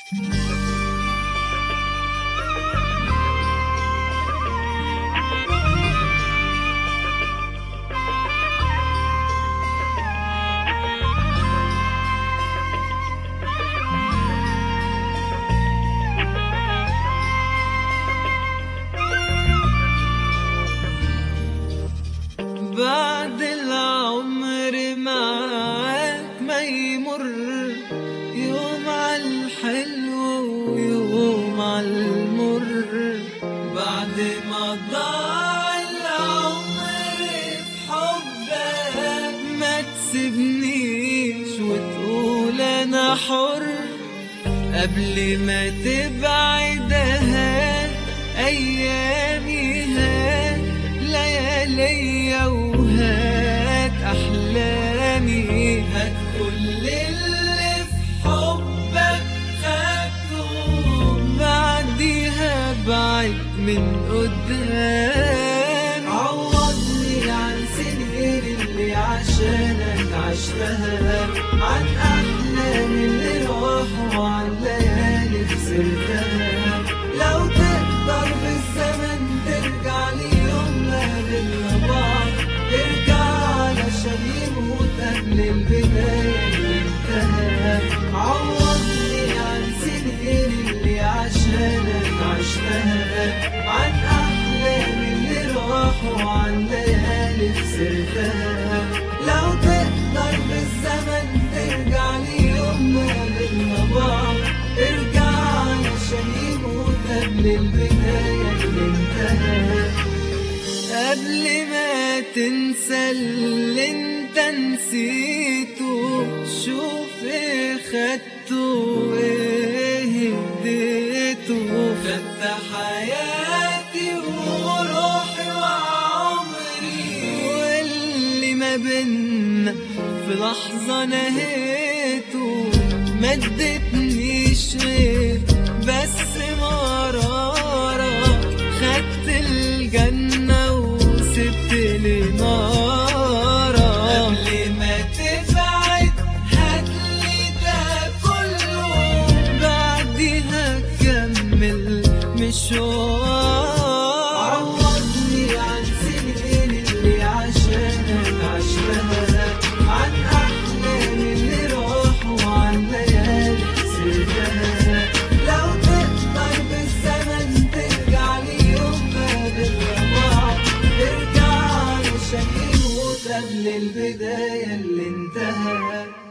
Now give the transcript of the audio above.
بعد العمر معاك ما يمر يوم عالحلو ويوم عالمر، بعد ما ضاع العمر بحبك ما تسيبنيش وتقول انا حر، قبل ما تبعدها ايامي هات لياليا وهات احلامي، هات كل اللي في حبك خدته بعديها بعد من قدام، عوضني عن سنين اللي عشانك عشتها، عن احلامي اللي راحوا وعن ليالي خسرتها، لو تقدر بالزمن ترجع لي يوم ما قابلنا بعض، ارجع علشان يموت قبل البداية اللي انتهى، عوضني عن سنين اللي عشانك عشتها، عن أحلامي اللي راحوا وعن ليالي خسرتها، لو تقدر بالزمن ترجع لي يوم ما قابلنا بعض، ارجع علشان يموت قبل البداية اللي انتهى، قبل ما تنسى اللي انت نسيته، شوف ايه خدته وايه اديته، خدت حياتي وروحي وعمري، واللي ما بينا في لحظة نهيته، ما ادتنيش غير بس مرارة، خدت الجنة وسبت لي نارة، قبل ما تبعد هاتلي ده كله بعديها كمل مشوار، عوضني عن سنين اللي عشانك عشتها، عن أحلامي اللي راحوا وعن ليالي خسرتها، لو تقدر بالزمن ترجع لي يوم ما قابلنا بعض، ارجع علشان يموت قبل البداية اللي انتهى.